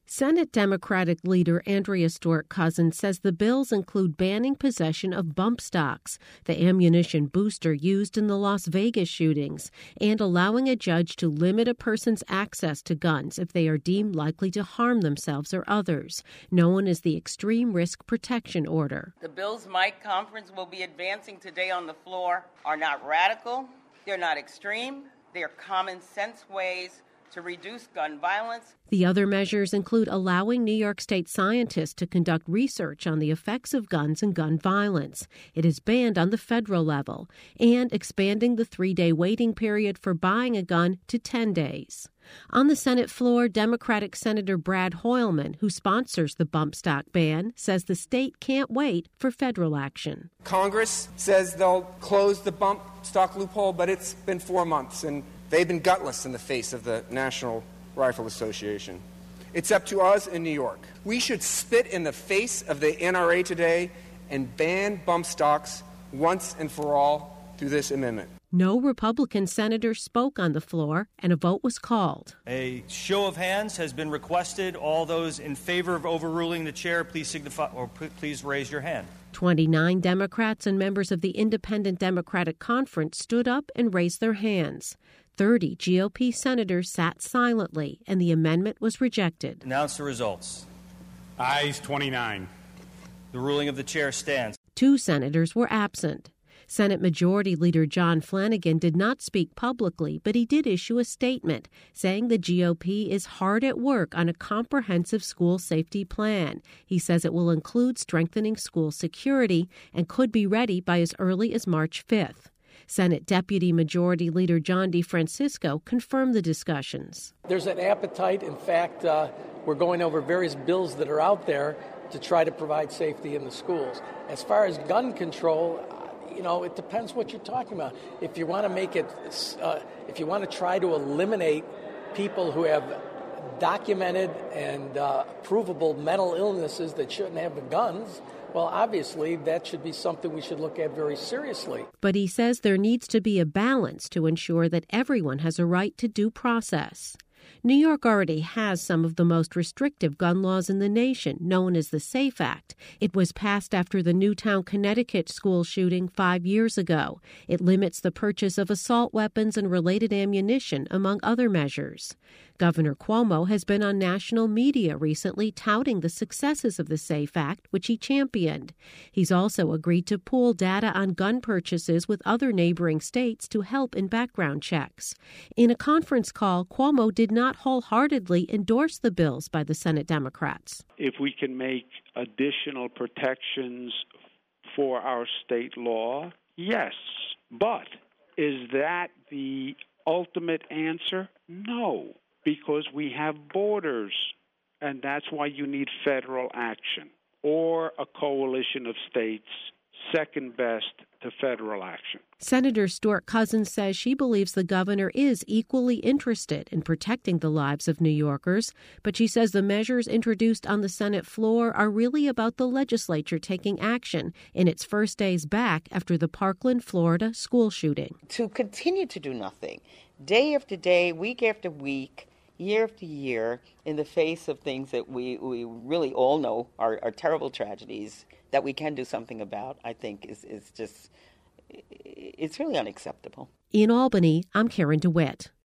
Senate Democratic leader Andrea Stewart-Cousins says the bills include banning possession of bump stocks, the ammunition booster used in the Las Vegas shootings, and allowing a judge to limit a person's access to guns if they are deemed likely to harm themselves or others, known as the Extreme Risk Protection Order. The bills Mike Conference will be advancing today on the floor are not radical, they're not extreme, they are common sense ways to reduce gun violence. The other measures include allowing New York State scientists to conduct research on the effects of guns and gun violence. It is banned on the federal level, and expanding the 3-day waiting period for buying a gun to 10 days. On the Senate floor, Democratic Senator Brad Hoylman, who sponsors the bump stock ban, says the state can't wait for federal action. Congress says they'll close the bump stock loophole, but it's been 4 months, and they've been gutless in the face of the National Rifle Association. It's up to us in New York. We should spit in the face of the NRA today and ban bump stocks once and for all through this amendment. No Republican senator spoke on the floor, and a vote was called. A show of hands has been requested. All those in favor of overruling the chair, please signify or please raise your hand. 29 Democrats and members of the Independent Democratic Conference stood up and raised their hands. 30 GOP senators sat silently, and the amendment was rejected. Announce the results. Ayes 29. The ruling of the chair stands. 2 senators were absent. Senate Majority Leader John Flanagan did not speak publicly, but he did issue a statement saying the GOP is hard at work on a comprehensive school safety plan. He says it will include strengthening school security and could be ready by as early as March 5th. Senate Deputy Majority Leader John DeFrancisco confirmed the discussions. There's an appetite. In fact, we're going over various bills that are out there to try to provide safety in the schools. As far as gun control, it depends what you're talking about. If you want to make it, if you want to try to eliminate people who have documented and provable mental illnesses that shouldn't have the guns, well, obviously, that should be something we should look at very seriously. But he says there needs to be a balance to ensure that everyone has a right to due process. New York already has some of the most restrictive gun laws in the nation, known as the SAFE Act. It was passed after the Newtown, Connecticut school shooting 5 years ago. It limits the purchase of assault weapons and related ammunition, among other measures. Governor Cuomo has been on national media recently touting the successes of the SAFE Act, which he championed. He's also agreed to pool data on gun purchases with other neighboring states to help in background checks. In a conference call, Cuomo did not wholeheartedly endorse the bills by the Senate Democrats. If we can make additional protections for our state law, yes. But is that the ultimate answer? No, because we have borders, and that's why you need federal action or a coalition of states, second best to federal action. Senator Stewart-Cousins says she believes the governor is equally interested in protecting the lives of New Yorkers, but she says the measures introduced on the Senate floor are really about the legislature taking action in its first days back after the Parkland, Florida school shooting. To continue to do nothing, day after day, week after week, year after year, in the face of things that we really all know are terrible tragedies that we can do something about, I think is just, it's really unacceptable. In Albany, I'm Karen DeWitt.